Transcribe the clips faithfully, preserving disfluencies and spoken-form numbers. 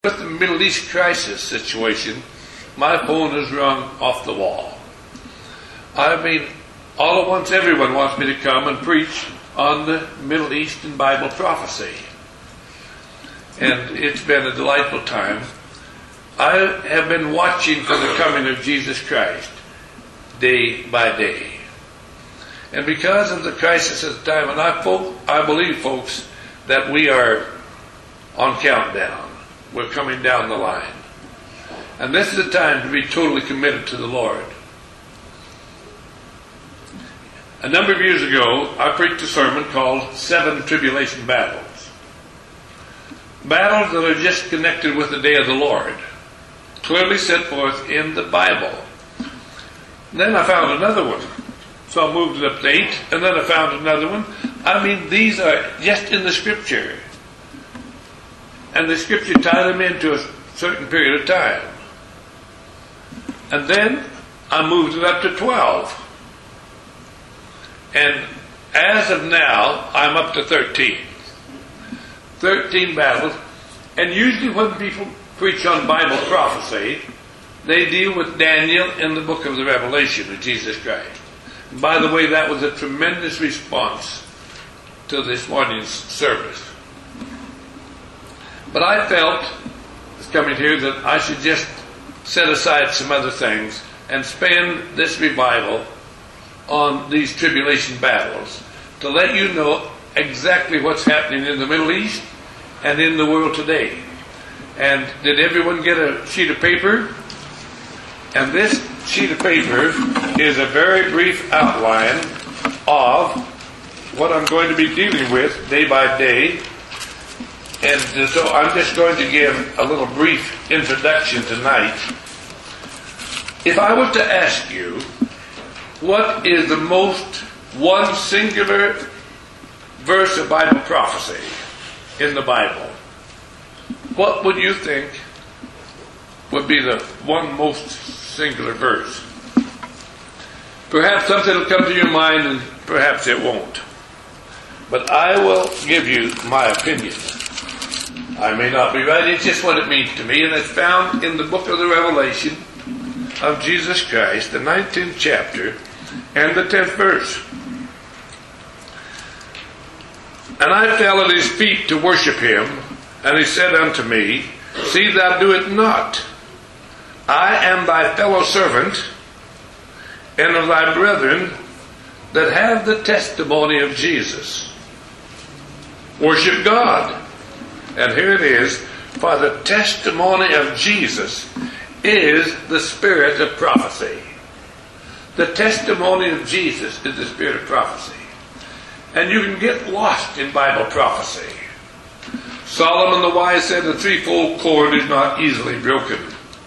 With the Middle East crisis situation, my phone has rung off the wall. I mean, all at once everyone wants me to come and preach on the Middle Eastern Bible prophecy. And it's been a delightful time. I have been watching for the coming of Jesus Christ day by day. And because of the crisis of the time, and I, folk, I believe, folks, that we are on countdown. We're coming down the line. And this is the time to be totally committed to the Lord. A number of years ago, I preached a sermon called Seven Tribulation Battles. Battles that are just connected with the day of the Lord, clearly set forth in the Bible. And then I found another one. So I moved it up to eight, and then I found another one. I mean, these are just in the Scripture. And the Scripture tied them into a certain period of time. And then I moved it up to twelve. And as of now, I'm up to thirteen. thirteen battles. And usually when people preach on Bible prophecy, they deal with Daniel in the book of the Revelation of Jesus Christ. And by the way, that was a tremendous response to this morning's service. But I felt, coming here, that I should just set aside some other things and spend this revival on these tribulation battles to let you know exactly what's happening in the Middle East and in the world today. And did everyone get a sheet of paper? And this sheet of paper is a very brief outline of what I'm going to be dealing with day by day. And so I'm just going to give a little brief introduction tonight. If I was to ask you, what is the most one singular verse of Bible prophecy in the Bible? What would you think would be the one most singular verse? Perhaps something will come to your mind and perhaps it won't. But I will give you my opinion. I may not be right, it's just what it means to me, and it's found in the book of the Revelation of Jesus Christ, the nineteenth chapter, and the tenth verse. And I fell at his feet to worship him, and he said unto me, See thou do it not. I am thy fellow servant, and of thy brethren that have the testimony of Jesus. Worship God. And here it is, for the testimony of Jesus is the spirit of prophecy. The testimony of Jesus is the spirit of prophecy. And you can get lost in Bible prophecy. Solomon the wise said the threefold cord is not easily broken.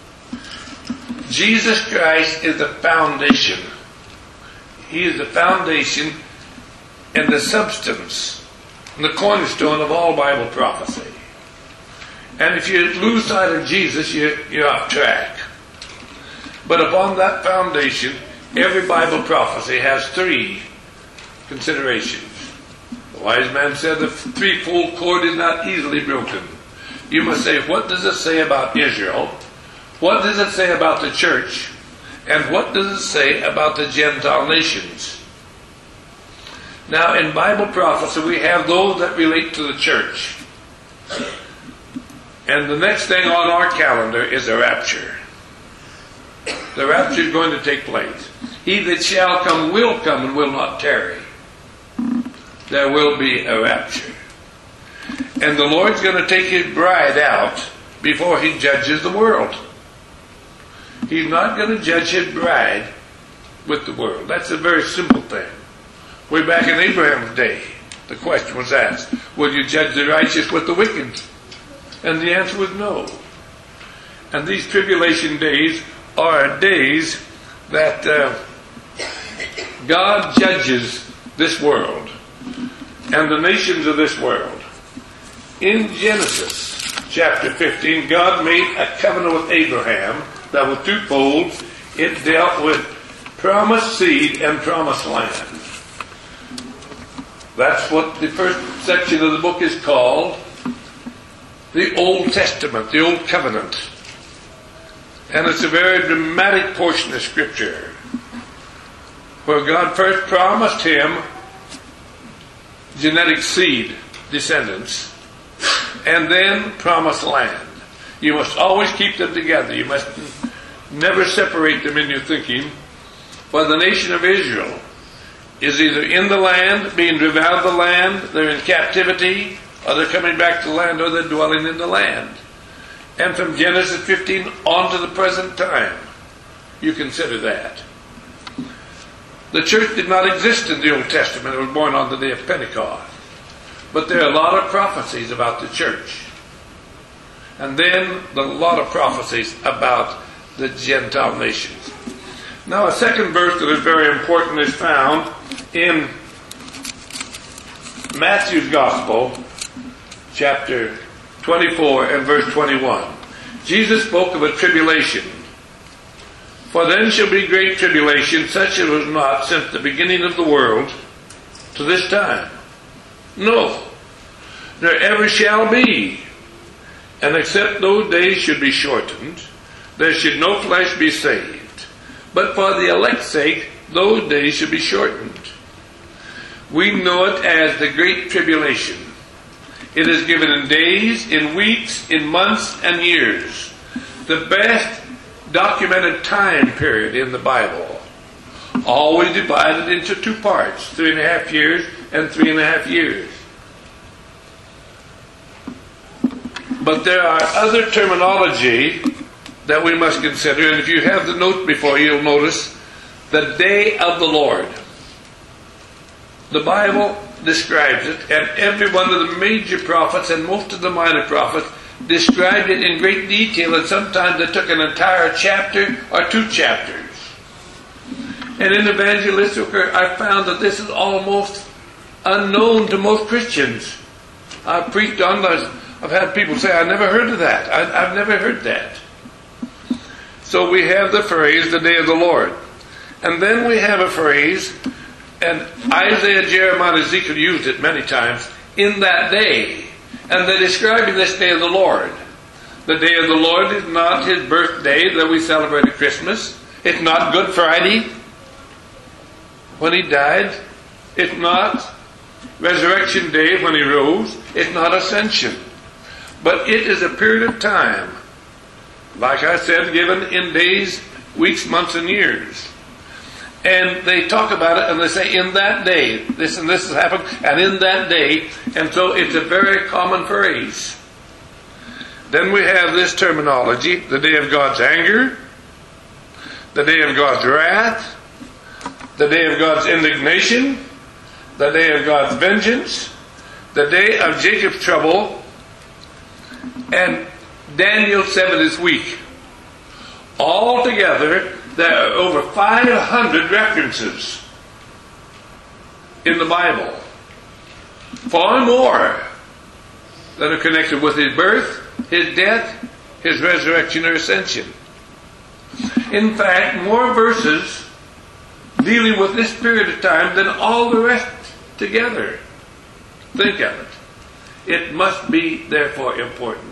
Jesus Christ is the foundation. He is the foundation and the substance and the cornerstone of all Bible prophecy. And if you lose sight of Jesus, you're, you're off track. But upon that foundation, every Bible prophecy has three considerations. The wise man said the threefold cord is not easily broken. You must say, what does it say about Israel? What does it say about the church? And what does it say about the Gentile nations? Now, in Bible prophecy, we have those that relate to the church. And the next thing on our calendar is the rapture. The rapture is going to take place. He that shall come will come and will not tarry. There will be a rapture. And the Lord's going to take his bride out before he judges the world. He's not going to judge his bride with the world. That's a very simple thing. Way back in Abraham's day, the question was asked, will you judge the righteous with the wicked? And the answer was no. And these tribulation days are days that uh, God judges this world and the nations of this world. In Genesis chapter fifteen, God made a covenant with Abraham that was twofold. It dealt with promised seed and promised land. That's what the first section of the book is called. the Old Testament, the Old Covenant. And it's a very dramatic portion of Scripture where God first promised him genetic seed, descendants, and then promised land. You must always keep them together. You must never separate them in your thinking. For the nation of Israel is either in the land, being driven out of the land, they're in captivity, or they're coming back to the land, or they're dwelling in the land. And from Genesis fifteen on to the present time, you consider that. The church did not exist in the Old Testament. It was born on the day of Pentecost. But there are a lot of prophecies about the church. And then a lot of prophecies about the Gentile nations. Now, a second verse that is very important is found in Matthew's Gospel, chapter twenty-four and verse twenty-one. Jesus spoke of a tribulation. For then shall be great tribulation, such as was not since the beginning of the world to this time. No, there ever shall be. And except those days should be shortened, there should no flesh be saved. But for the elect's sake, those days should be shortened. We know it as the Great Tribulation. It is given in days, in weeks, in months, and years. The best documented time period in the Bible. Always divided into two parts, three and a half years and three and a half years. But there are other terminology that we must consider, and if you have the note before you, you'll notice the day of the Lord. The Bible describes it, and every one of the major prophets and most of the minor prophets described it in great detail, and sometimes they took an entire chapter or two chapters. And in evangelistic work, I found that this is almost unknown to most Christians. I've preached on this. I've had people say, I never heard of that. I, I've never heard that. So we have the phrase, the day of the Lord. And then we have a phrase, and Isaiah, Jeremiah, and Ezekiel used it many times, in that day. And they're describing this day of the Lord. The day of the Lord is not his birthday that we celebrate at Christmas. It's not Good Friday when he died. It's not Resurrection Day when he rose. It's not Ascension. But it is a period of time, like I said, given in days, weeks, months, and years. And they talk about it and they say, in that day, this and this has happened, and in that day. And so it's a very common phrase. Then we have this terminology, the day of God's anger, the day of God's wrath, the day of God's indignation, the day of God's vengeance, the day of Jacob's trouble, and Daniel's seventieth week. Altogether, there are over five hundred references in the Bible. Far more that are connected with his birth, his death, his resurrection or ascension. In fact, more verses dealing with this period of time than all the rest together. Think of it. It must be, therefore, important.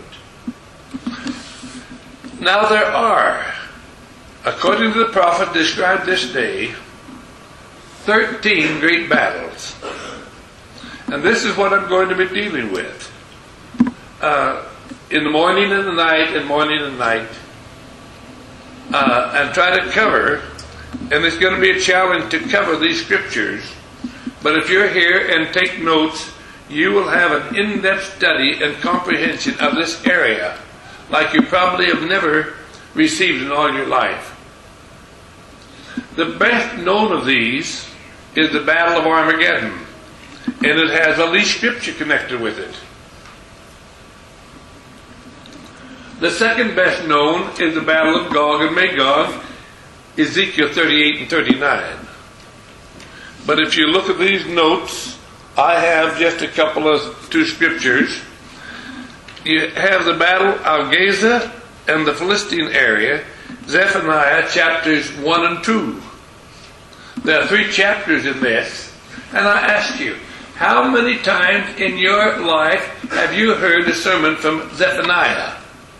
Now there are, according to the prophet described this day, thirteen great battles. And this is what I'm going to be dealing with. Uh, in the morning and the night, and morning and night. Uh, and try to cover, and it's going to be a challenge to cover these scriptures. But if you're here and take notes, you will have an in-depth study and comprehension of this area like you probably have never received in all your life. The best known of these is the Battle of Armageddon, and it has at least scripture connected with it. The second best known is the Battle of Gog and Magog, Ezekiel thirty-eight and thirty-nine. But if you look at these notes, I have just a couple of two scriptures. You have the Battle of Gaza and the Philistine area, Zephaniah chapters one and two. There are three chapters in this. And I ask you, How many times in your life have you heard a sermon from Zephaniah?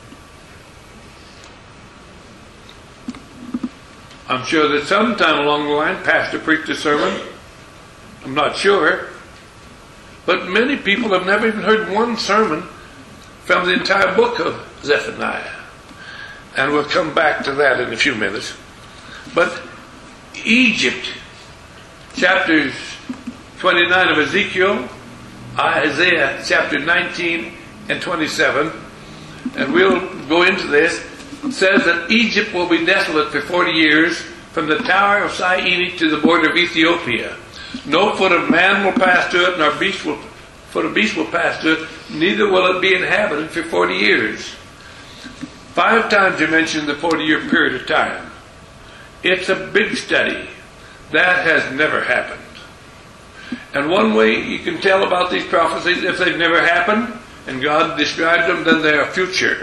I'm sure that sometime along the line, pastor preached a sermon. I'm not sure. But many people have never even heard one sermon from the entire book of Zephaniah. And we'll come back to that in a few minutes. But Egypt, chapters twenty-nine of Ezekiel, Isaiah chapter nineteen and twenty-seven, and we'll go into this, says that Egypt will be desolate for forty years from the tower of Syene to the border of Ethiopia. No foot of man will pass to it, nor beast will, foot of beast will pass to it, neither will it be inhabited for forty years. Five times you mentioned the forty-year period of time. It's a big study. That has never happened. And one way you can tell about these prophecies, if they've never happened, and God described them, then they are future.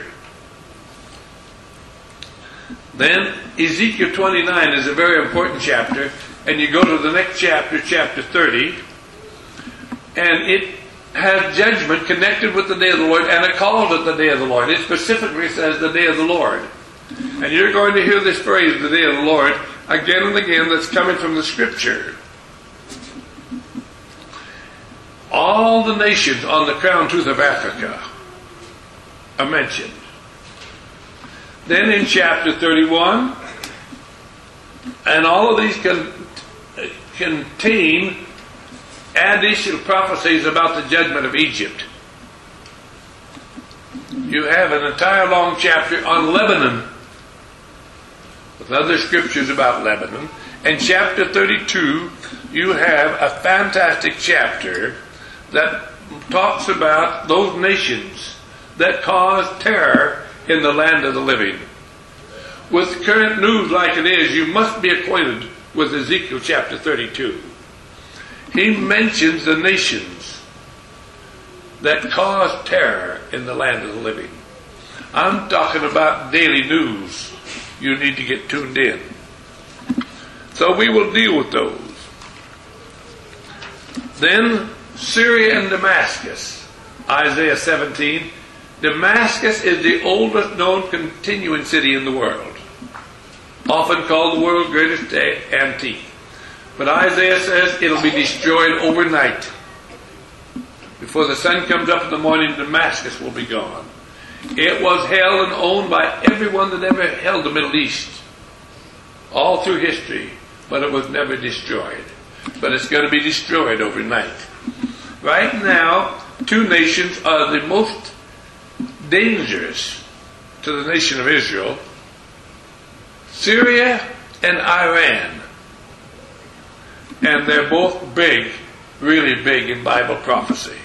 Then Ezekiel twenty-nine is a very important chapter, and you go to the next chapter, chapter thirty, and it has judgment connected with the day of the Lord, and it calls it the day of the Lord. It specifically says the day of the Lord. And you're going to hear this phrase, the day of the Lord, again and again, that's coming from the Scripture. All the nations on the crown tooth of Africa are mentioned. Then in chapter thirty-one, and all of these can, contain additional prophecies about the judgment of Egypt. You have an entire long chapter on Lebanon, with other scriptures about Lebanon. In chapter thirty-two, you have a fantastic chapter that talks about those nations that caused terror in the land of the living. With current news like it is, you must be acquainted with Ezekiel chapter thirty-two. He mentions the nations that caused terror in the land of the living. I'm talking about daily news. You need to get tuned in. So we will deal with those. Then Syria and Damascus, Isaiah seventeen. Damascus is the oldest known continuing city in the world, often called the world's greatest antique. But Isaiah says it'll be destroyed overnight. Before the sun comes up in the morning, Damascus will be gone. It was held and owned by everyone that ever held the Middle East, all through history, but it was never destroyed. But it's going to be destroyed overnight. Right now, two nations are the most dangerous to the nation of Israel: Syria and Iran. And they're both big, really big in Bible prophecy.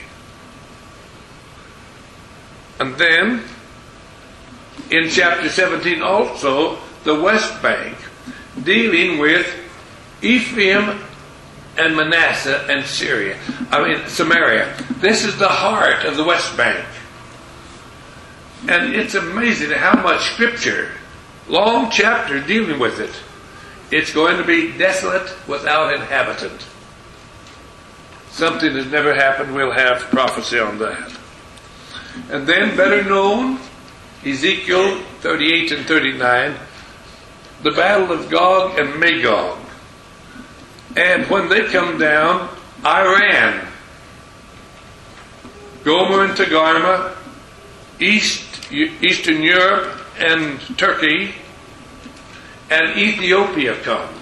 And then, in chapter seventeen also, the West Bank, dealing with Ephraim and Manasseh and Syria. I mean, Samaria. This is the heart of the West Bank. And it's amazing how much scripture, long chapter dealing with it. It's going to be desolate without inhabitant. Something that's never happened, we'll have prophecy on that. And then, better known, Ezekiel thirty-eight and thirty-nine, the battle of Gog and Magog. And when they come down, Iran, Gomer and Togarmah, East, Eastern Europe and Turkey, and Ethiopia come.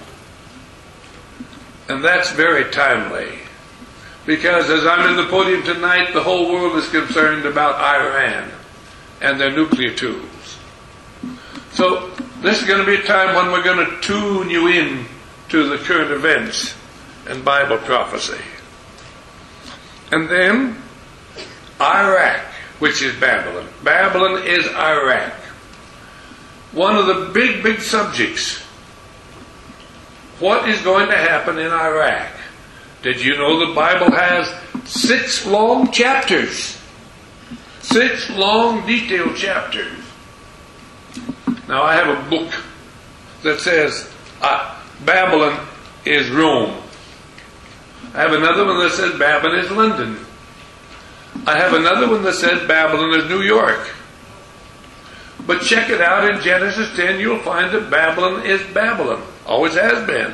And that's very timely. Because as I'm in the podium tonight, the whole world is concerned about Iran and their nuclear tools. So this is going to be a time when we're going to tune you in to the current events and Bible prophecy. And then Iraq, which is Babylon. Babylon is Iraq. One of the big, big subjects. What is going to happen in Iraq? Did you know the Bible has six long chapters? Six long, detailed chapters. Now, I have a book that says uh, Babylon is Rome. I have another one that says Babylon is London. I have another one that says Babylon is New York. But check it out in Genesis ten, you'll find that Babylon is Babylon. Always has been.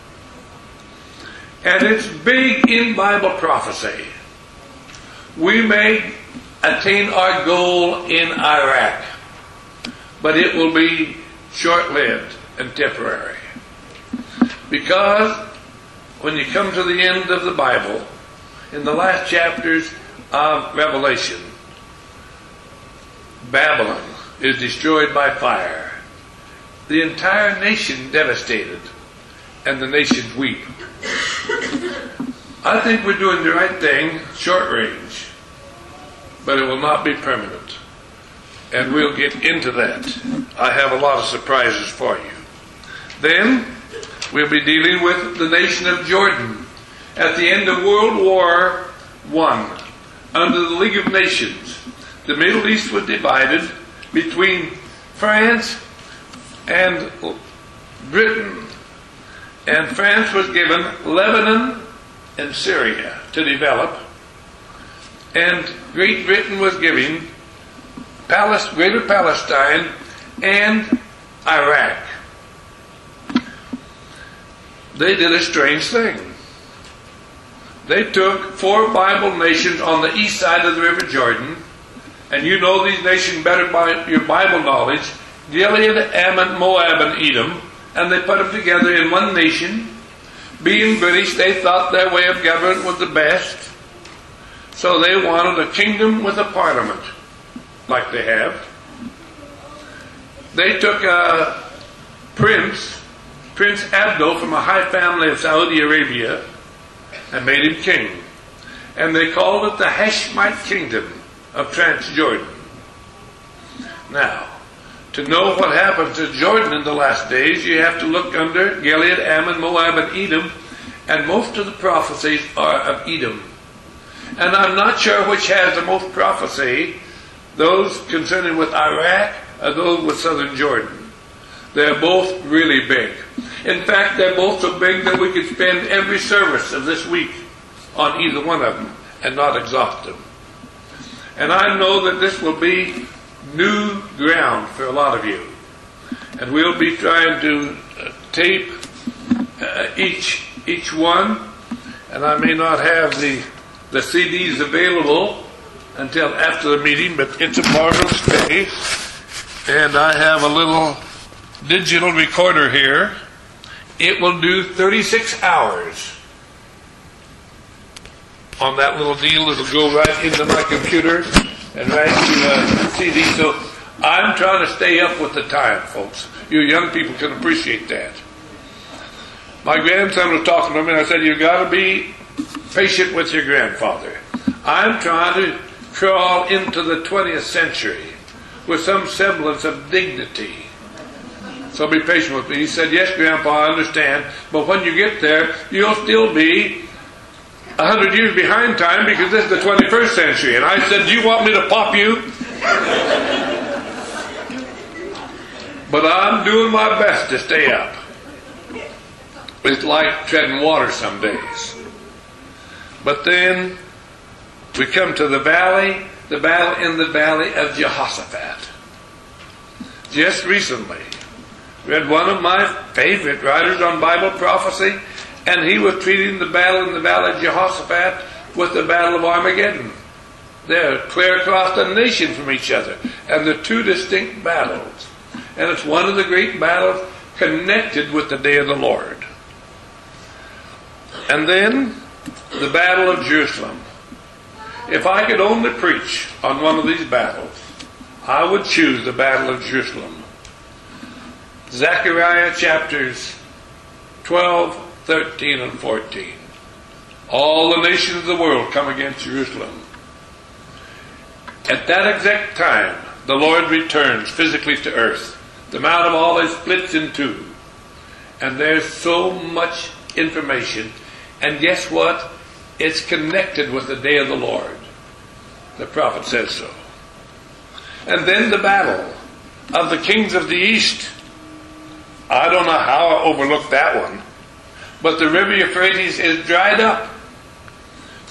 And it's big in Bible prophecy. We may attain our goal in Iraq, but it will be short-lived and temporary. Because when you come to the end of the Bible, in the last chapters of Revelation, Babylon is destroyed by fire. The entire nation devastated, and the nations weep. I think we're doing the right thing, short range, but it will not be permanent. And we'll get into that. I have a lot of surprises for you. Then, we'll be dealing with the nation of Jordan. At the end of World War One, under the League of Nations, the Middle East was divided between France and Britain. And France was given Lebanon and Syria to develop. And Great Britain was giving Palest- Greater Palestine and Iraq. They did a strange thing. They took four Bible nations on the east side of the River Jordan, and you know these nations better by your Bible knowledge, Gilead, Ammon, Moab, and Edom, and they put them together in one nation. Being British, they thought their way of government was the best, so they wanted a kingdom with a parliament, like they have. They took a prince, Prince Abdul, from a high family of Saudi Arabia, and made him king. And they called it the Hashemite Kingdom of Transjordan. Now, to know what happened to Jordan in the last days, you have to look under Gilead, Ammon, Moab, and Edom, and most of the prophecies are of Edom. And I'm not sure which has the most prophecy, those concerning with Iraq or those with southern Jordan. They're both really big. In fact, they're both so big that we could spend every service of this week on either one of them and not exhaust them. And I know that this will be new ground for a lot of you. And we'll be trying to uh, tape uh, each each one. And I may not have the, the C Ds available until after the meeting, but it's a marvelous day. And I have a little digital recorder here. It will do thirty-six hours on that little deal. It'll go right into my computer and right to a C D. So I'm trying to stay up with the time, folks. You young people can appreciate that. My grandson was talking to me, and I said, you've got to be patient with your grandfather. I'm trying to crawl into the twentieth century with some semblance of dignity. So be patient with me. He said, yes, Grandpa, I understand. But when you get there, you'll still be a hundred years behind time because this is the twenty-first century. And I said, do you want me to pop you? But I'm doing my best to stay up. It's like treading water some days. But then we come to the valley, the battle in the valley of Jehoshaphat. Just recently, read one of my favorite writers on Bible prophecy, and he was treating the battle in the valley of Jehoshaphat with the battle of Armageddon. They're clear across the nation from each other, and they're two distinct battles. And it's one of the great battles connected with the day of the Lord. And then the battle of Jerusalem. If I could only preach on one of these battles, I would choose the battle of Jerusalem. Zechariah chapters twelve, thirteen, and fourteen. All the nations of the world come against Jerusalem. At that exact time, the Lord returns physically to earth. The Mount of Olives splits in two. And there's so much information. And guess what? It's connected with the day of the Lord. The prophet says so. And then the battle of the kings of the east. I don't know how I overlooked that one. But the river Euphrates is dried up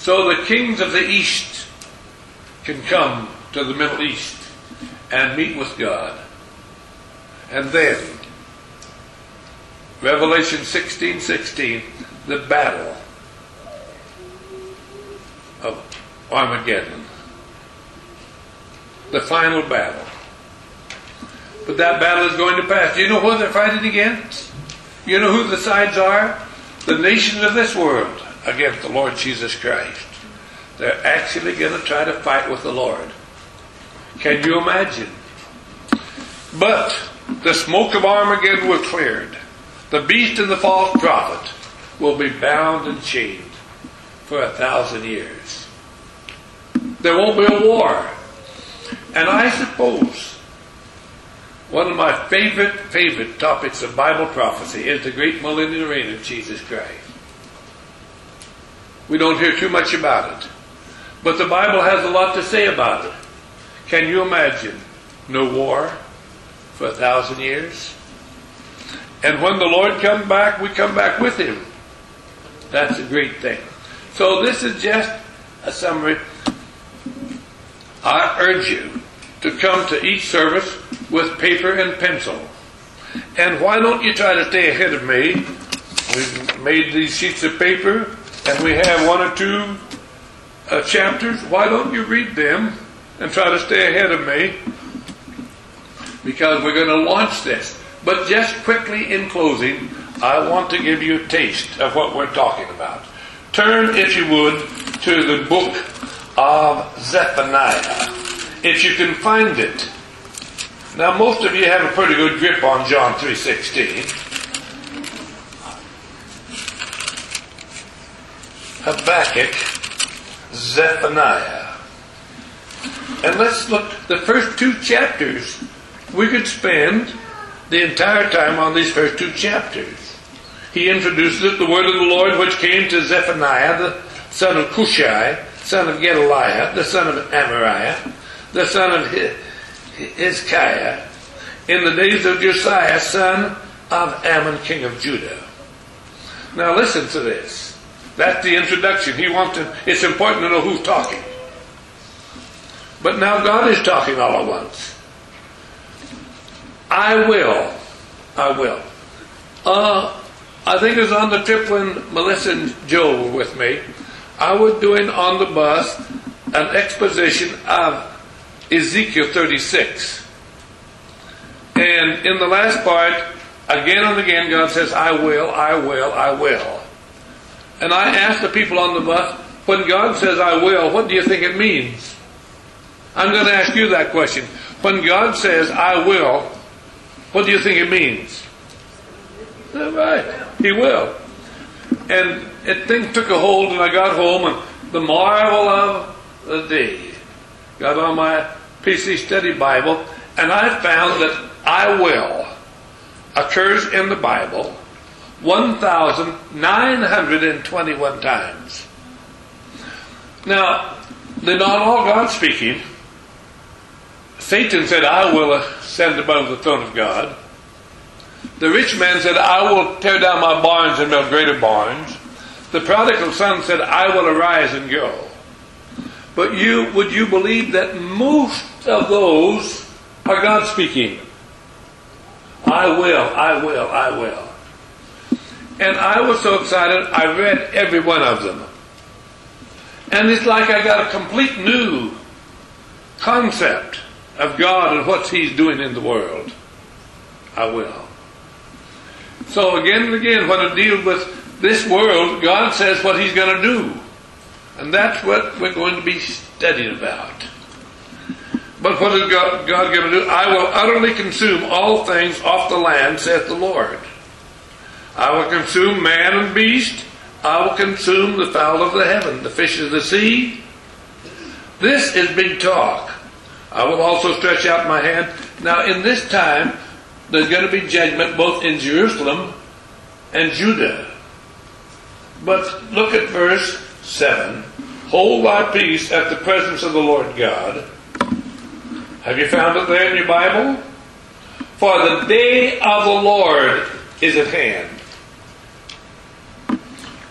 So the kings of the East can come to the Middle East and meet with God. And then, Revelation sixteen sixteen, the battle of Armageddon. The final battle. But that battle is going to pass. Do you know who they're fighting against? You know who the sides are? The nations of this world against the Lord Jesus Christ. They're actually going to try to fight with the Lord. Can you imagine? But the smoke of Armageddon was cleared. The beast and the false prophet will be bound and chained for a thousand years. There won't be a war. And I suppose one of my favorite, favorite topics of Bible prophecy is the great millennial reign of Jesus Christ. We don't hear too much about it. But the Bible has a lot to say about it. Can you imagine no war for a thousand years? And when the Lord comes back, we come back with Him. That's a great thing. So this is just a summary. I urge you to come to each service with paper and pencil. And why don't you try to stay ahead of me? We've made these sheets of paper and we have one or two uh, chapters. Why don't you read them and try to stay ahead of me? Because we're going to launch this. But just quickly in closing, I want to give you a taste of what we're talking about. Turn, if you would, to the book of Zephaniah, if you can find it. Now, most of you have a pretty good grip on John three sixteen. Habakkuk, Zephaniah. And let's look, the first two chapters, we could spend the entire time on these first two chapters. He introduces it, the word of the Lord which came to Zephaniah, the son of Cushai, son of Gedaliah, the son of Amariah, the son of Hezekiah, in the days of Josiah, son of Ammon, king of Judah. Now listen to this. That's the introduction. He wants to, it's important to know who's talking. But now God is talking all at once. I will. I will. Uh, I think it was on the trip when Melissa and Joe were with me. I was doing on the bus an exposition of Ezekiel thirty-six. And in the last part, again and again, God says, I will, I will, I will. And I asked the people on the bus, when God says I will, what do you think it means? I'm going to ask you that question. When God says I will, what do you think it means? That's right. He will. And it thing took a hold, and I got home, and the marvel of the day. Got on my P C Study Bible, and I found that I will occurs in the Bible one thousand nine hundred twenty-one times. Now, they're not all God speaking. Satan said, I will ascend above the throne of God. The rich man said, I will tear down my barns and build greater barns. The prodigal son said, I will arise and go. But you, would you believe that most of those are God speaking? I will, I will, I will. And I was so excited, I read every one of them. And it's like I got a complete new concept of God and what He's doing in the world. I will. So again and again, when it deals with this world, God says what He's going to do. And that's what we're going to be studying about. But what is God, God going to do? I will utterly consume all things off the land, saith the Lord. I will consume man and beast. I will consume the fowl of the heaven, the fish of the sea. This is big talk. I will also stretch out my hand. Now in this time, there's going to be judgment both in Jerusalem and Judah. But look at verse seven. Hold thy peace at the presence of the Lord God. Have you found it there in your Bible? For the day of the Lord is at hand.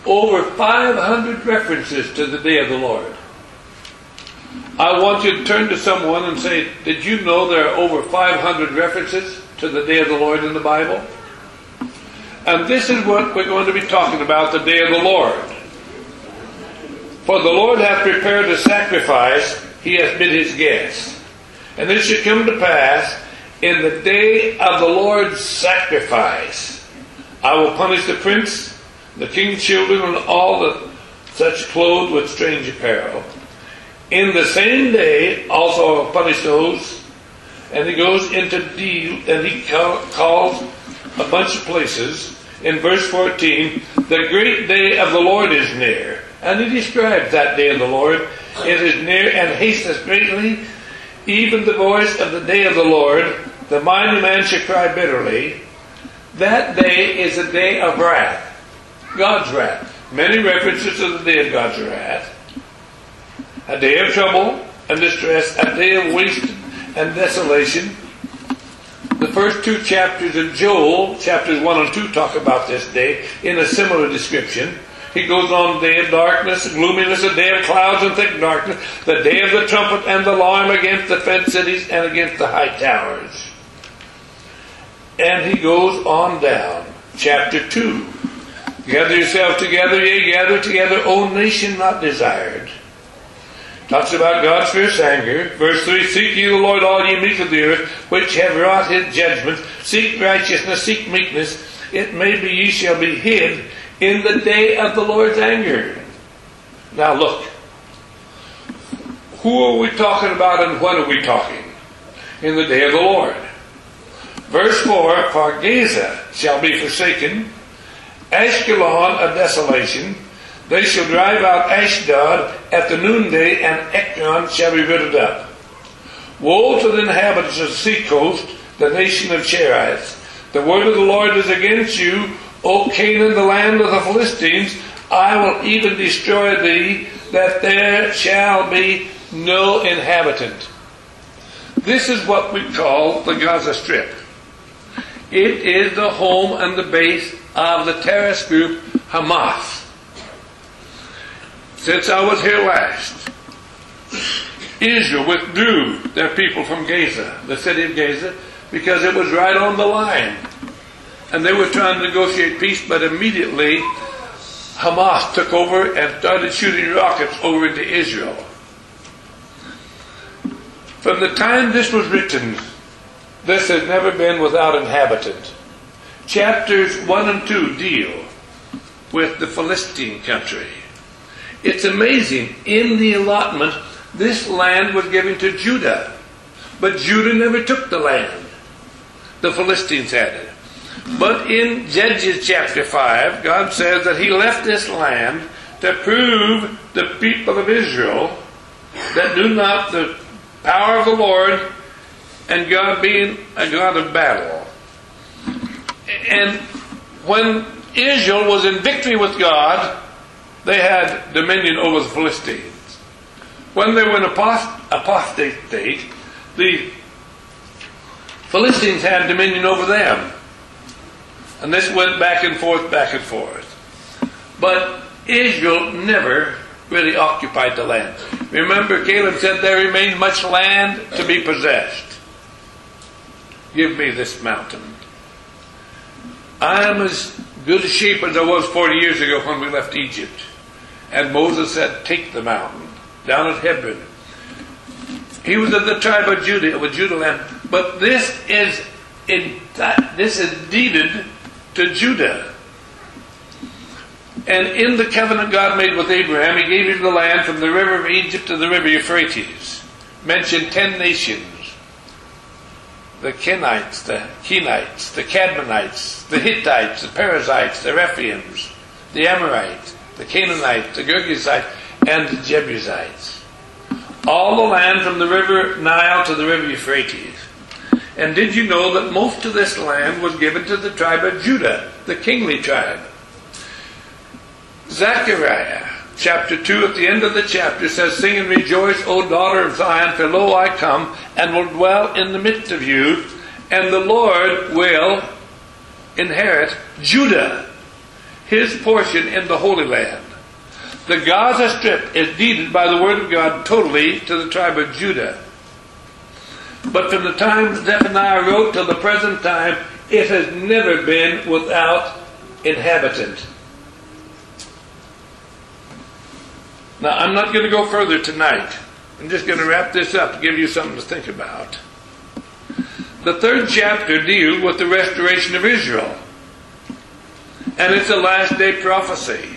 over five hundred references to the day of the Lord. I want you to turn to someone and say, did you know there are over five hundred references to the day of the Lord in the Bible? And this is what we're going to be talking about, the day of the Lord. For the Lord hath prepared a sacrifice, he hath bid his guests. And it shall come to pass, in the day of the Lord's sacrifice, I will punish the prince, the king's children, and all the such clothed with strange apparel. In the same day also I will punish those. And he goes into deal, and he calls a bunch of places. In verse fourteen, the great day of the Lord is near. And he describes that day of the Lord. It is near and hasteth greatly, even the voice of the day of the Lord. The mighty man shall cry bitterly. That day is a day of wrath. God's wrath. Many references to the day of God's wrath. A day of trouble and distress. A day of waste and desolation. The first two chapters of Joel, chapters one and two, talk about this day in a similar description. He goes on, day of darkness, gloominess, a day of clouds and thick darkness, the day of the trumpet and the alarm against the fenced cities and against the high towers. And he goes on down, chapter two. Gather yourselves together, yea, gather together, O nation not desired. Talks about God's fierce anger. Verse three, seek ye the Lord, all ye meek of the earth, which have wrought his judgments. Seek righteousness, seek meekness. It may be ye shall be hid in the day of the Lord's anger. Now look. Who are we talking about and when are we talking? In the day of the Lord. Verse four, for Gaza shall be forsaken, Ashkelon a desolation. They shall drive out Ashdod at the noonday, and Ekron shall be rooted up. Woe to the inhabitants of the sea coast, the nation of Cherith. The word of the Lord is against you, O Canaan, the land of the Philistines. I will even destroy thee, that there shall be no inhabitant. This is what we call the Gaza Strip. It is the home and the base of the terrorist group Hamas. Since I was here last, Israel withdrew their people from Gaza, the city of Gaza, because it was right on the line. And they were trying to negotiate peace, but immediately Hamas took over and started shooting rockets over into Israel. From the time this was written, this has never been without inhabitant. Chapters one and two deal with the Philistine country. It's amazing. In the allotment, this land was given to Judah. But Judah never took the land. The Philistines had it. But in Judges chapter five, God says that he left this land to prove the people of Israel that knew not the power of the Lord, and God being a God of battle. And when Israel was in victory with God, they had dominion over the Philistines. When they were in apost- apostate state, the Philistines had dominion over them. And this went back and forth, back and forth. But Israel never really occupied the land. Remember, Caleb said, there remains much land to be possessed. Give me this mountain. I am as good a sheep as I was forty years ago when we left Egypt. And Moses said, take the mountain down at Hebron. He was of the tribe of Judah, with Judah land. But this is in, this is deeded to Judah. And in the covenant God made with Abraham, he gave him the land from the river of Egypt to the river Euphrates. Mentioned ten nations. The Kenites, the Kenites, the Cadmonites, the Hittites, the Perizzites, the Rephaims, the Amorites, the Canaanites, the Girgashites, and the Jebusites. All the land from the river Nile to the river Euphrates. And did you know that most of this land was given to the tribe of Judah, the kingly tribe? Zechariah chapter two, at the end of the chapter, says, sing and rejoice, O daughter of Zion, for lo, I come, and will dwell in the midst of you, and the Lord will inherit Judah, his portion in the Holy Land. The Gaza Strip is deeded by the word of God totally to the tribe of Judah. But from the time Zephaniah wrote till the present time, it has never been without inhabitant. Now, I'm not going to go further tonight. I'm just going to wrap this up and give you something to think about. The third chapter deals with the restoration of Israel. And it's a last day prophecy.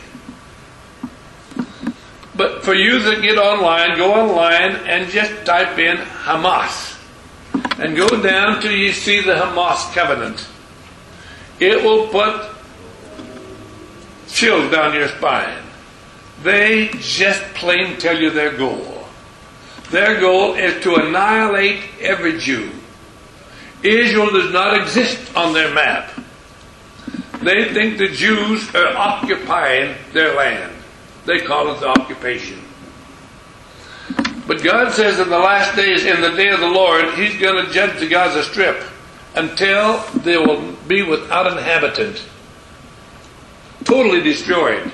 But for you that get online, go online and just type in Hamas. And go down till you see the Hamas covenant. It will put chills down your spine. They just plain tell you their goal. Their goal is to annihilate every Jew. Israel does not exist on their map. They think the Jews are occupying their land. They call it the occupation. But God says in the last days, in the day of the Lord, He's going to judge the Gaza Strip until they will be without inhabitant. Totally destroyed.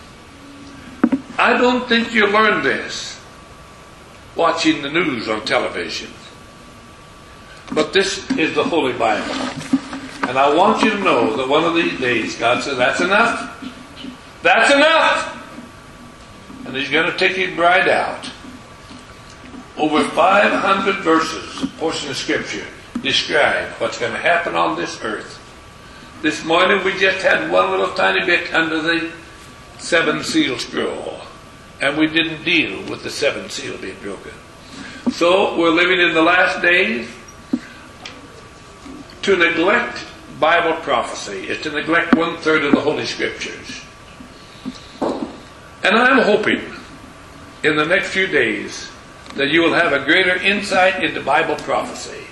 I don't think you learn this watching the news on television. But this is the Holy Bible. And I want you to know that one of these days God says, that's enough. That's enough. And He's going to take His bride out. Over five hundred verses, portion of Scripture, describe what's going to happen on this earth. This morning we just had one little tiny bit under the seven seal scroll. And we didn't deal with the seventh seal being broken. So we're living in the last days. To neglect Bible prophecy is to neglect one third of the Holy Scriptures. And I'm hoping in the next few days that you will have a greater insight into Bible prophecy.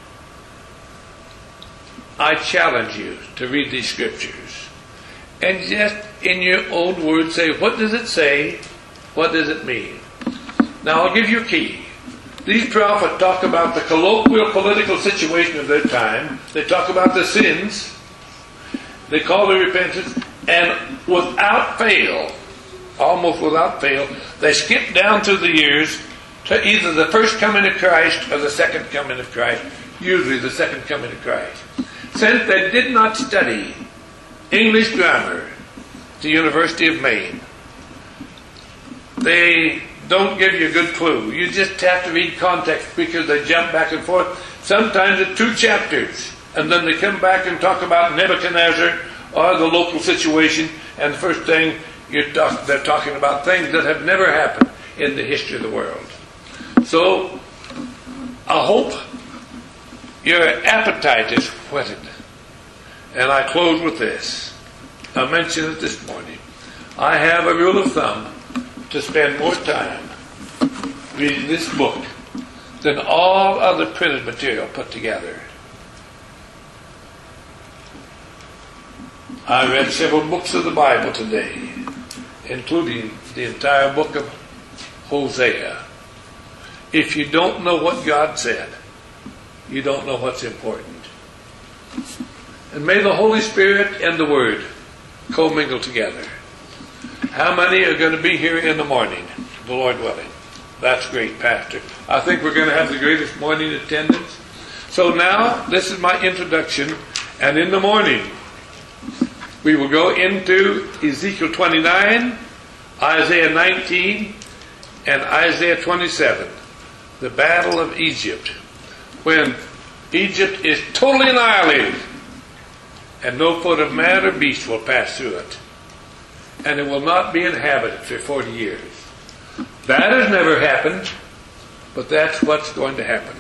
I challenge you to read these Scriptures and just in your own words say, what does it say? What does it mean? Now I'll give you a key. These prophets talk about the colloquial political situation of their time. They talk about the sins. They call the repentance. And without fail, almost without fail, they skip down through the years to either the first coming of Christ or the second coming of Christ. Usually the second coming of Christ. Since they did not study English grammar at the University of Maine, they don't give you a good clue. You just have to read context because they jump back and forth. Sometimes it's two chapters. And then they come back and talk about Nebuchadnezzar or the local situation. And the first thing you're talk, they're talking about things that have never happened in the history of the world. So, I hope your appetite is whetted. And I close with this. I mentioned it this morning. I have a rule of thumb to spend more time reading this book than all other printed material put together. I read several books of the Bible today, including the entire book of Hosea. If you don't know what God said, you don't know what's important. And may the Holy Spirit and the Word commingle together. How many are going to be here in the morning, the Lord willing? That's great, Pastor. I think we're going to have the greatest morning attendance. So now, this is my introduction. And in the morning, we will go into Ezekiel twenty-nine, Isaiah nineteen, and Isaiah twenty-seven. The battle of Egypt. When Egypt is totally annihilated, and no foot of man or beast will pass through it. And it will not be inhabited for forty years. That has never happened, but that's what's going to happen.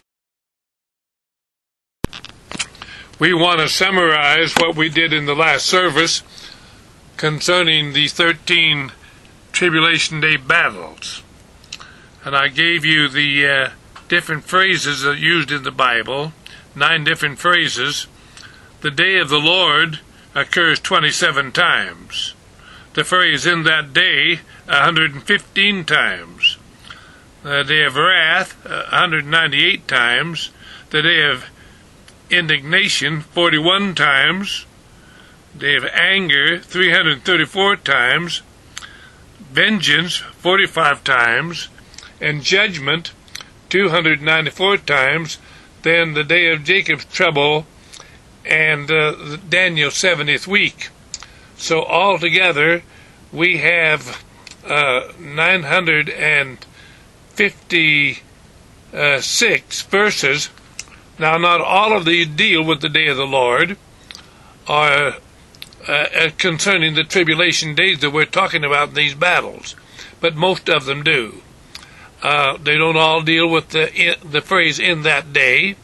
We want to summarize what we did in the last service concerning the thirteen Tribulation Day battles. And I gave you the uh, different phrases that are used in the Bible, nine different phrases. The day of the Lord occurs twenty-seven times. The phrase in that day, one hundred fifteen times. The day of wrath, one hundred ninety-eight times. The day of indignation, forty-one times. day of anger three hundred thirty-four times, vengeance forty-five times, and judgment two hundred ninety-four times, then the day of Jacob's trouble and uh, Daniel's seventieth week. So altogether we have uh, nine hundred fifty-six verses. Now, not all of these deal with the day of the Lord, or uh, concerning the tribulation days that we're talking about in these battles, but most of them do. Uh, they don't all deal with the the phrase "in that day."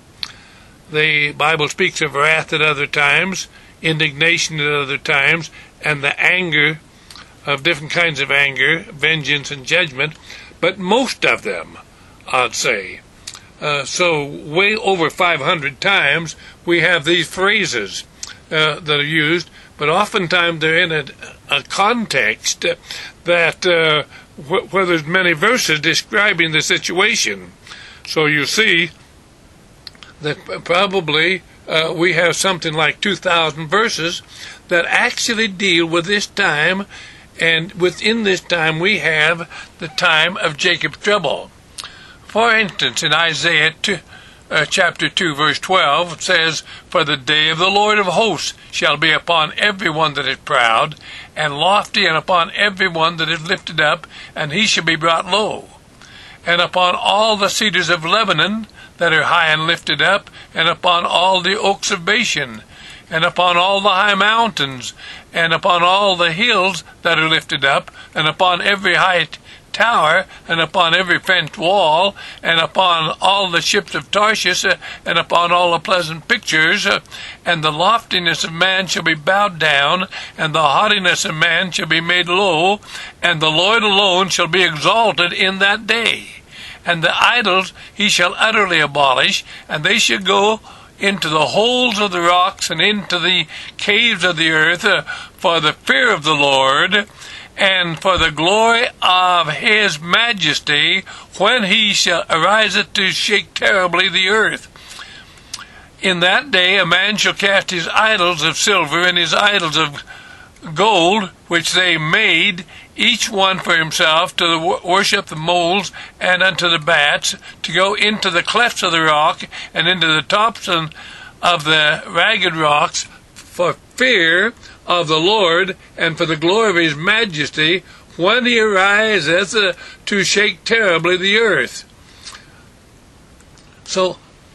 The Bible speaks of wrath at other times, indignation at other times, and the anger of different kinds of anger, vengeance and judgment, but most of them, I'd say. Uh, so way over five hundred times we have these phrases uh, that are used, but oftentimes they're in a, a context that uh, wh- where there's many verses describing the situation. So you see that probably uh, we have something like two thousand verses that actually deal with this time, and within this time we have the time of Jacob's trouble. For instance, in Isaiah two, uh, chapter two, verse twelve, it says, "For the day of the Lord of hosts shall be upon every one that is proud, and lofty, and upon every one that is lifted up, and he shall be brought low. And upon all the cedars of Lebanon that are high and lifted up, and upon all the oaks of Bashan, and upon all the high mountains, and upon all the hills that are lifted up, and upon every high tower, and upon every fenced wall, and upon all the ships of Tarshish, uh, and upon all the pleasant pictures, uh, and the loftiness of man shall be bowed down, and the haughtiness of man shall be made low, and the Lord alone shall be exalted in that day. And the idols he shall utterly abolish, and they shall go into the holes of the rocks, and into the caves of the earth, uh, for the fear of the Lord, and for the glory of his majesty, when he shall ariseth to shake terribly the earth. In that day a man shall cast his idols of silver and his idols of gold, which they made, each one for himself, to the worship the moles and unto the bats, to go into the clefts of the rock and into the tops of, of the ragged rocks, for fear of the Lord, and for the glory of his majesty, when he ariseth uh, to shake terribly the earth." So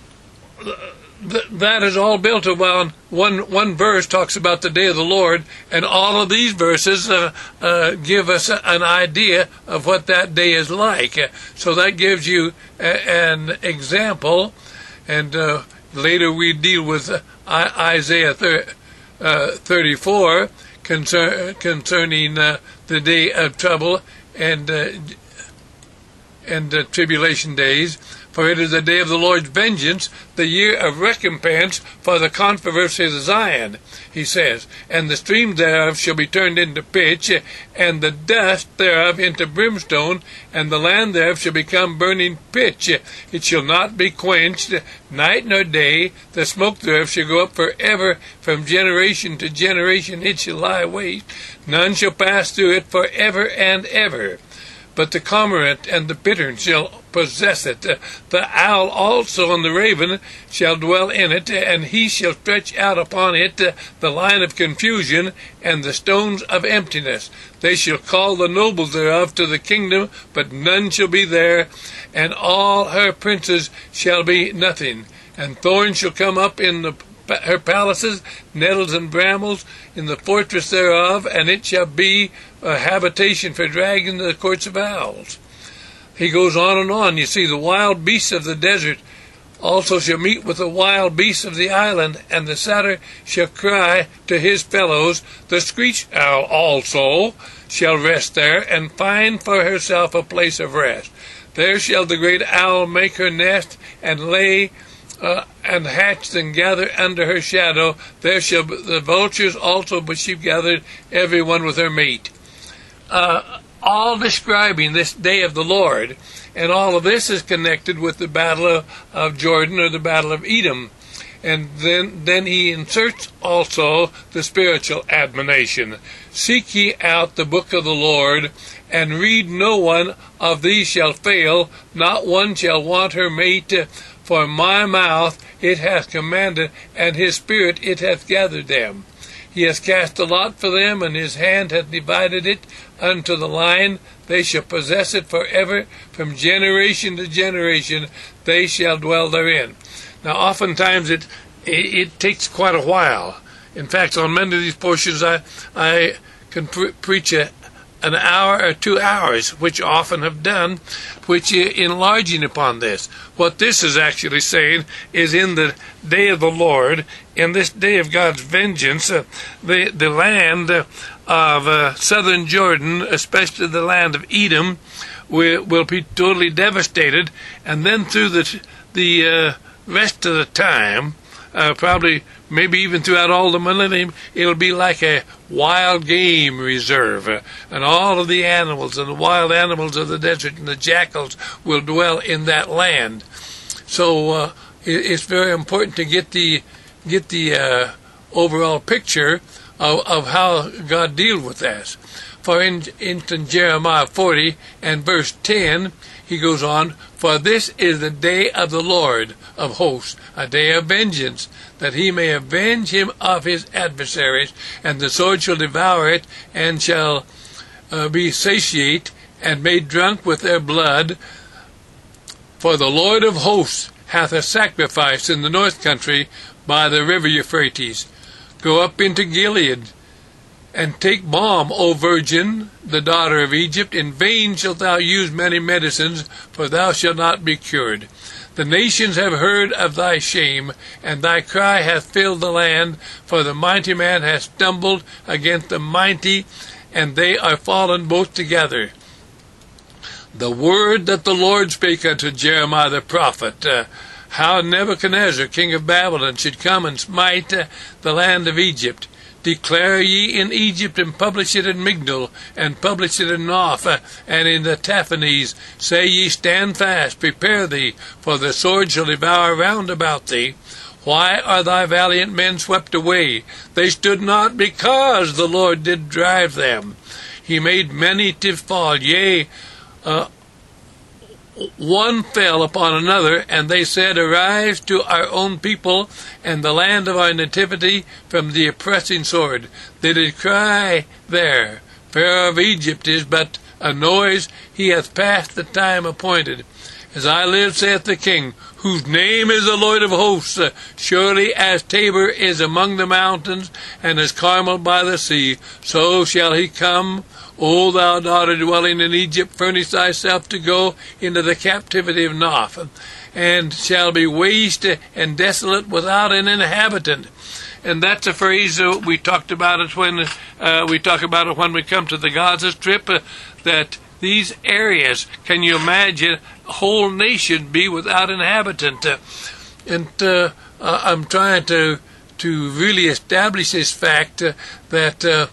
th- that is all built upon one one verse talks about the day of the Lord, and all of these verses uh, uh, give us an idea of what that day is like. Uh, so that gives you a- an example, and uh, later we deal with uh, I- Isaiah thirty. Uh, thirty-four concern, concerning uh, the day of trouble and uh, and uh, tribulation days. For it is the day of the Lord's vengeance, the year of recompense for the controversy of Zion, he says. And the streams thereof shall be turned into pitch, and the dust thereof into brimstone, and the land thereof shall become burning pitch. It shall not be quenched, night nor day. The smoke thereof shall go up forever, from generation to generation it shall lie waste. None shall pass through it forever and ever. But the cormorant and the bittern shall possess it. The owl also and the raven shall dwell in it, and he shall stretch out upon it the line of confusion and the stones of emptiness. They shall call the nobles thereof to the kingdom, but none shall be there, and all her princes shall be nothing. And thorns shall come up in the her palaces, nettles and brambles in the fortress thereof, and it shall be a habitation for dragons in the courts of owls. He goes on and on. You see, the wild beasts of the desert also shall meet with the wild beasts of the island, and the satyr shall cry to his fellows. The screech owl also shall rest there, and find for herself a place of rest. There shall the great owl make her nest, and lay Uh, and hatched and gather under her shadow. There shall the vultures also be sheep gathered, every one with her mate. Uh, all describing this day of the Lord, and all of this is connected with the battle of, of Jordan, or the battle of Edom. And then, then he inserts also the spiritual admonition. Seek ye out the book of the Lord, and read no one of these shall fail, not one shall want her mate, for my mouth it hath commanded, and his spirit it hath gathered them. He has cast a lot for them, and his hand hath divided it unto the line. They shall possess it forever, from generation to generation they shall dwell therein. Now, oftentimes it it, it takes quite a while. In fact, on many of these portions, I I can pre- preach a, an hour or two hours, which I often have done, which is enlarging upon this. What this is actually saying is, in the day of the Lord, in this day of God's vengeance, uh, the the land uh, of uh, southern Jordan, especially the land of Edom, will, will be totally devastated, and then through the the uh, rest of the time, uh, probably maybe even throughout all the millennium, it'll be like a wild game reserve, uh, and all of the animals and the wild animals of the desert and the jackals will dwell in that land. So uh, it, it's very important to get the get the uh, overall picture of, of how God deals with that. For in, in Jeremiah forty and verse ten, he goes on, for this is the day of the Lord of hosts, a day of vengeance, that he may avenge him of his adversaries, and the sword shall devour it, and shall uh, be satiate, and made drunk with their blood. For the Lord of hosts hath a sacrifice in the north country by the river Euphrates. Go up into Gilead, and take balm, O virgin, the daughter of Egypt. In vain shalt thou use many medicines, for thou shalt not be cured. The nations have heard of thy shame, and thy cry hath filled the land, for the mighty man hath stumbled against the mighty, and they are fallen both together. The word that the Lord spake unto Jeremiah the prophet, uh, how Nebuchadnezzar, king of Babylon, should come and smite uh, the land of Egypt. Declare ye in Egypt, and publish it in Migdol, and publish it in Noph, uh, and in the Taphanes. Say ye, stand fast, prepare thee, for the sword shall devour round about thee. Why are thy valiant men swept away? They stood not, because the Lord did drive them. He made many to fall, yea, uh, one fell upon another, and they said, arise to our own people, and the land of our nativity from the oppressing sword. They did cry there, Pharaoh of Egypt is but a noise, he hath passed the time appointed. As I live, saith the king, whose name is the Lord of hosts, uh, surely as Tabor is among the mountains, and as Carmel by the sea, so shall he come. O thou daughter dwelling in Egypt, furnish thyself to go into the captivity of Noph, and shall be waste and desolate without an inhabitant. And that's a phrase uh, we talked about it when uh, we talk about it when we come to the Gaza Strip. Uh, that these areas, can you imagine a whole nation be without inhabitant? Uh, and uh, uh, I'm trying to to really establish this fact uh, that. Uh,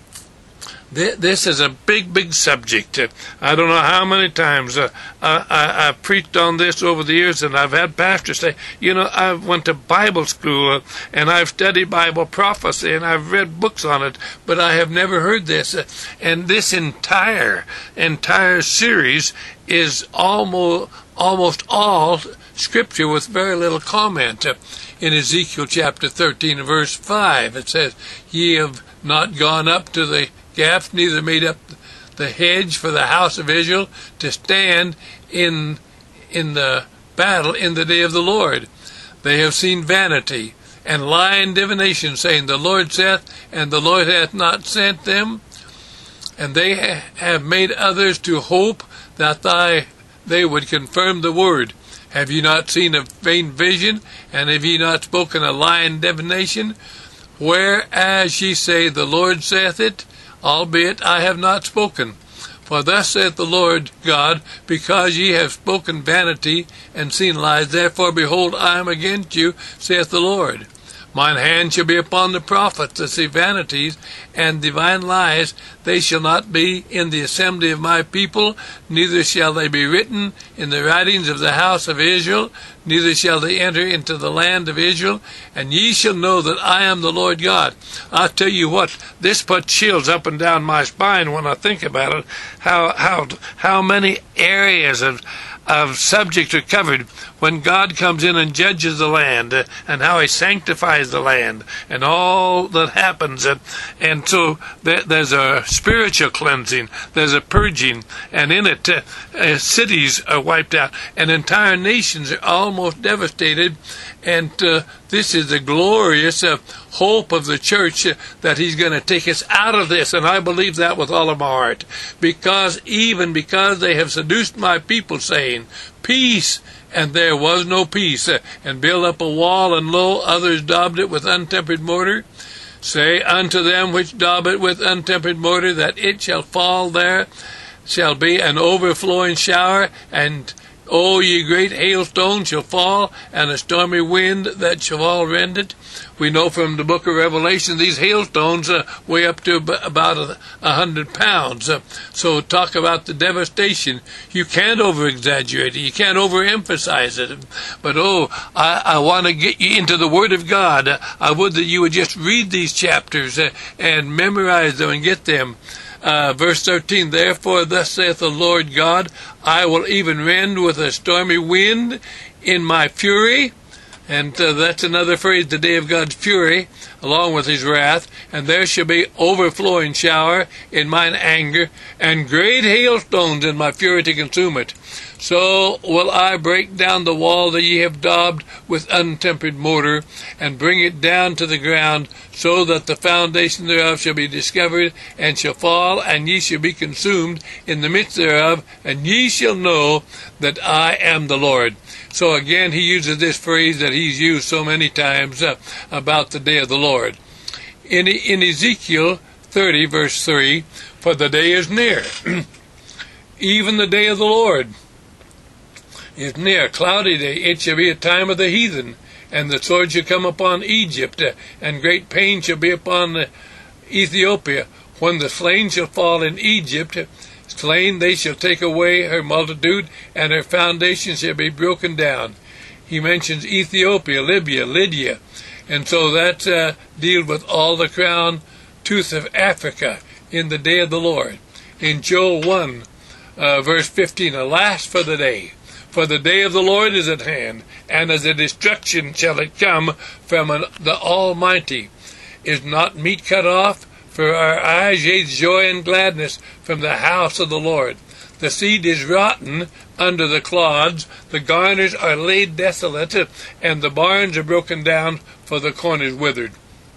This is a big, big subject. I don't know how many times uh, I, I, I've preached on this over the years, and I've had pastors say, you know, I went to Bible school, uh, and I've studied Bible prophecy, and I've read books on it, but I have never heard this. Uh, and this entire, entire series is almost, almost all Scripture with very little comment. Uh, in Ezekiel chapter thirteen, verse five, it says, ye have not gone up to the gaps, neither made up the hedge for the house of Israel to stand in in the battle in the day of the Lord. They have seen vanity and lying divination, saying, the Lord saith, and the Lord hath not sent them. And they ha- have made others to hope that thy, they would confirm the word. Have ye not seen a vain vision, and have ye not spoken a lying divination? Whereas ye say, the Lord saith it, albeit I have not spoken. For thus saith the Lord God, because ye have spoken vanity and seen lies, therefore behold, I am against you, saith the Lord. Mine hand shall be upon the prophets that say vanities and divine lies. They shall not be in the assembly of my people, neither shall they be written in the writings of the house of Israel, neither shall they enter into the land of Israel. And ye shall know that I am the Lord God. I'll tell you what, this puts chills up and down my spine when I think about it. How how how many areas of of subjects are covered when God comes in and judges the land, uh, and how he sanctifies the land, and all that happens. Uh, and so there, there's a spiritual cleansing, there's a purging, and in it uh, uh, cities are wiped out, and entire nations are almost devastated. And uh, this is the glorious uh, hope of the church, uh, that he's going to take us out of this. And I believe that with all of my heart. Because even because they have seduced my people, saying, peace, and there was no peace, uh, and build up a wall, and lo, others daubed it with untempered mortar. Say unto them which daub it with untempered mortar, that it shall fall there, shall be an overflowing shower, and O ye great hailstones shall fall, and a stormy wind that shall all rend it. We know from the book of Revelation these hailstones uh, weigh up to ab- about a, a hundred pounds. Uh, so talk about the devastation. You can't over-exaggerate it. You can't overemphasize it. But oh, I, I want to get you into the Word of God. Uh, I would that you would just read these chapters uh, and memorize them and get them. Uh, verse thirteen, therefore thus saith the Lord God, I will even rend with a stormy wind in my fury. And uh, that's another phrase, the day of God's fury, along with his wrath. And there shall be overflowing shower in mine anger, and great hailstones in my fury to consume it. So will I break down the wall that ye have daubed with untempered mortar, and bring it down to the ground, so that the foundation thereof shall be discovered, and shall fall, and ye shall be consumed in the midst thereof, and ye shall know that I am the Lord. So again, he uses this phrase that he's used so many times uh, about the day of the Lord. In, in Ezekiel thirty, verse three, for the day is near, even the day of the Lord is near, cloudy day. It shall be a time of the heathen, and the sword shall come upon Egypt, uh, and great pain shall be upon uh, Ethiopia. When the slain shall fall in Egypt, slain they shall take away her multitude, and her foundation shall be broken down. He mentions Ethiopia, Libya, Lydia, and so that uh, deals with all the crown tooth of Africa in the day of the Lord. In Joel one, uh, verse fifteen, alas for the day, for the day of the Lord is at hand, and as a destruction shall it come from an, the Almighty. Is not meat cut off? For our eyes gaze joy and gladness from the house of the Lord. The seed is rotten under the clods, the garners are laid desolate, and the barns are broken down, for the corn is withered.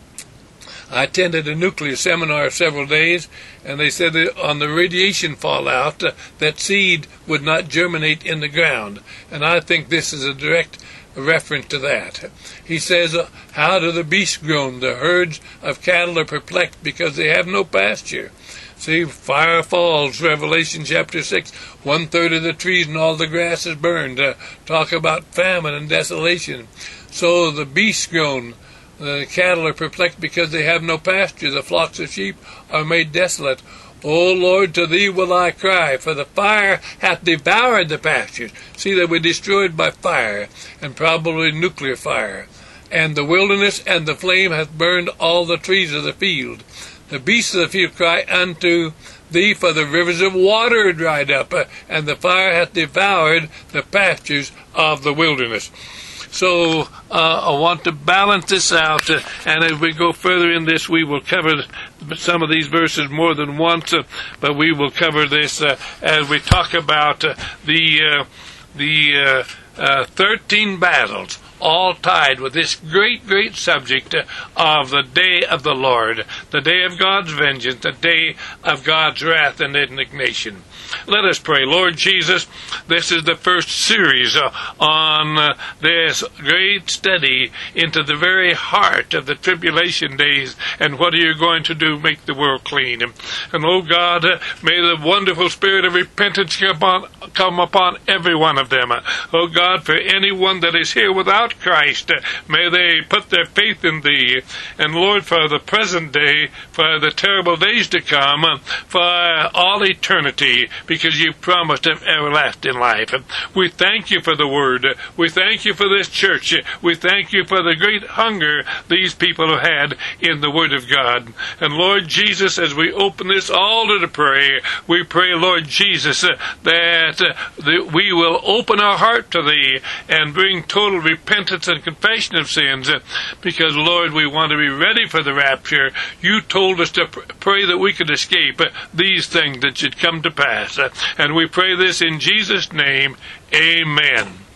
I attended a nuclear seminar of several days, and they said that on the radiation fallout, uh, that seed would not germinate in the ground. And I think this is a direct reference to that. He says, uh, how do the beasts groan? The herds of cattle are perplexed because they have no pasture. See, fire falls, Revelation chapter six, one-third of the trees and all the grass is burned. Uh, talk about famine and desolation. So the beasts groan. The cattle are perplexed because they have no pasture. The flocks of sheep are made desolate. O Lord, to thee will I cry, for the fire hath devoured the pastures. See, they were destroyed by fire, and probably nuclear fire. And the wilderness and the flame hath burned all the trees of the field. The beasts of the field cry unto thee, for the rivers of water are dried up, and the fire hath devoured the pastures of the wilderness. So uh, I want to balance this out, uh, and as we go further in this, we will cover some of these verses more than once, uh, but we will cover this uh, as we talk about uh, the uh, the uh, uh, thirteen battles, all tied with this great, great subject uh, of the day of the Lord, the day of God's vengeance, the day of God's wrath and indignation. Let us pray. Lord Jesus, this is the first series uh, on uh, this great study into the very heart of the tribulation days and what are you going to do, make the world clean. And, and oh God, uh, may the wonderful spirit of repentance come upon, come upon every one of them. Uh, oh God, for anyone that is here without about Christ. May they put their faith in Thee. And Lord, for the present day, for the terrible days to come, for all eternity, because You promised them everlasting life. We thank You for the Word. We thank You for this church. We thank You for the great hunger these people have had in the Word of God. And Lord Jesus, as we open this altar to pray, we pray, Lord Jesus, that, uh, that we will open our heart to Thee and bring total repentance and confession of sins, because, Lord, we want to be ready for the rapture. You told us to pr- pray that we could escape these things that should come to pass. And we pray this in Jesus' name. Amen.